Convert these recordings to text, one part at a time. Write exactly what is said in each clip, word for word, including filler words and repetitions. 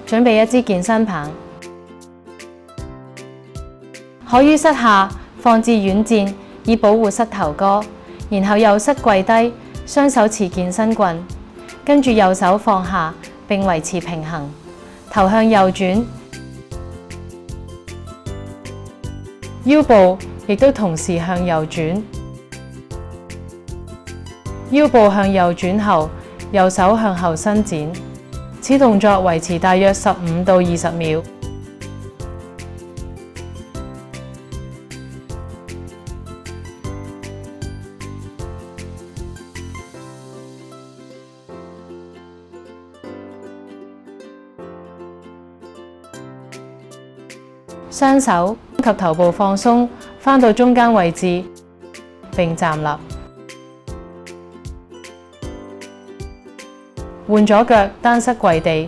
準備一支健身棒，可於膝下放置軟墊，以保護膝頭哥。然後右膝跪低，雙手持健身棍，跟住右手放下並維持平衡，頭向右轉，腰部亦都同時向右轉。腰部向右轉後，右手向後伸展。此動作維持大約十五到二十秒。雙手及頭部放鬆，返到中間位置並站立。換咗腳，單膝跪地，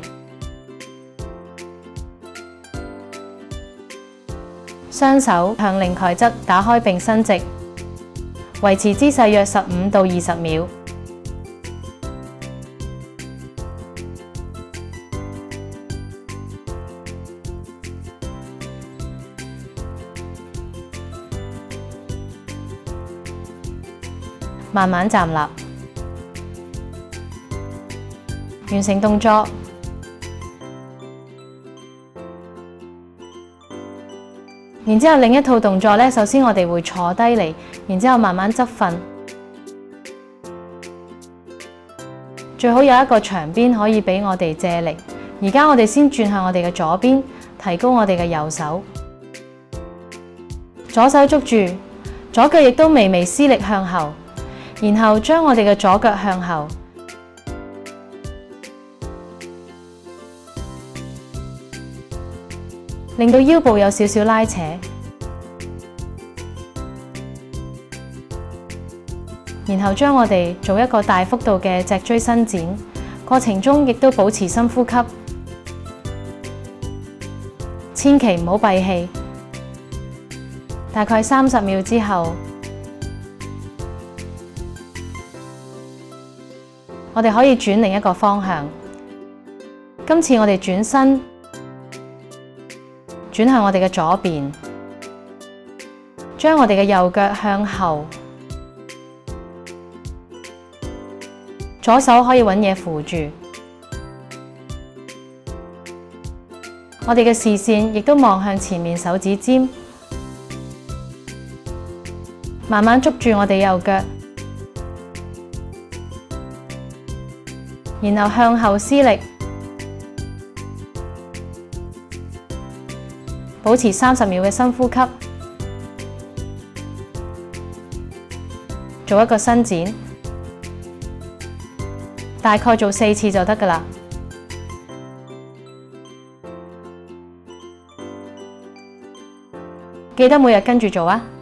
雙手向另外側打開並伸直，維持姿勢約十五到二十秒。慢慢站立，完成動作。然之後另一套動作呢，首先我哋會坐低嚟，然之後慢慢側瞓，最好有一個長邊可以俾我哋借力。而家我哋先轉向我哋嘅左邊，提高我哋嘅右手，左手捉住，左腳亦都微微施力向後。然後將我哋嘅左腳向後，令到腰部有少少拉扯。然後將我哋做一個大幅度嘅脊椎伸展，過程中亦都保持深呼吸，千祈唔好閉氣。大概三十秒之後，我哋可以轉另一個方向。今次我哋轉身，轉向我哋嘅左邊，將我哋嘅右腳向後，左手可以揾嘢扶住。我哋嘅視線亦都望向前面手指尖，慢慢捉住我哋右腳。然後向後施力，保持三十秒嘅深呼吸，做一個伸展，大概做四次就得㗎喇。記得每日跟住做啊！